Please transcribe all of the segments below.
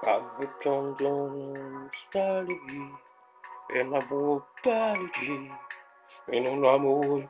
Abitondon stali e la botali e non amore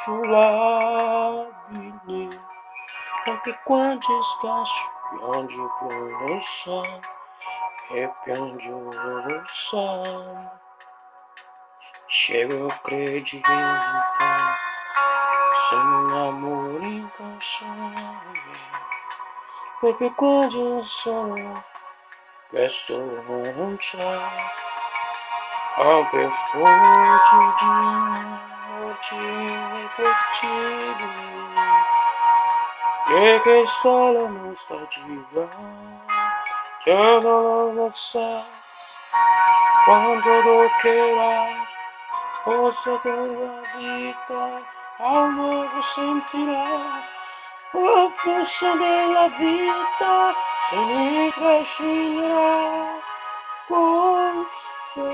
consolabile anche quando scasso piango con lo sai e piango lo sai scemo credi in te se un amore inconsole perché quando sono questo non c'è anche fuori di oggi è possibile che solo nostalgia che non lo sa quando toccherà forse che la vita al nuovo sentirà la forza della vita se mi trascinerà con sé.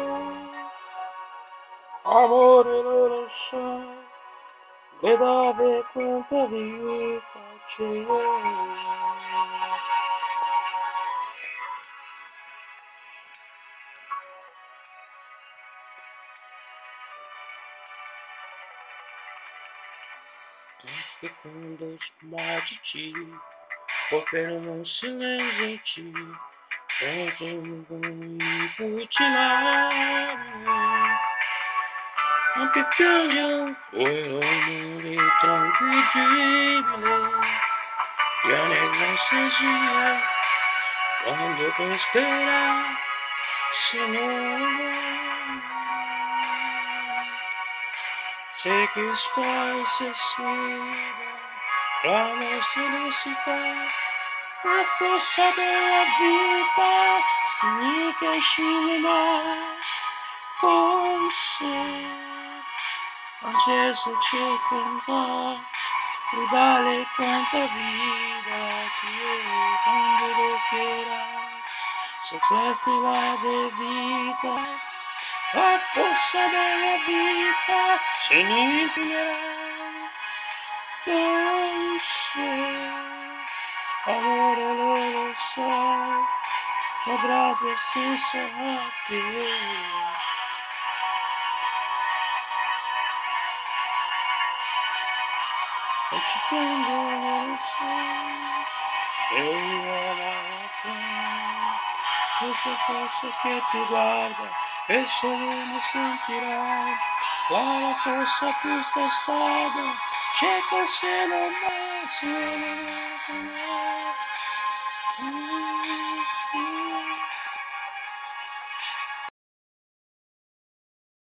Amore non lo sai, vedete quanta vita c'è. Segundos magici, operano un silenzio, anche piango un amore tranquillibile, viene l'anestesia, quando penserà, se non sei che stai se sfida, la nostra felicità, la forza della vita, significa scivolare con sé. Angeso c'è con te, rivale quanta vita ti è, quando lo chiederà, se questa va de vita, la forza della vita se ne finirà con sé. Amore lo sai, avrai senza te. Non ci tengo lo sai, e io la questa forza che ti guarda e solo mi sentirai, la forza più strada, c'è così non mai,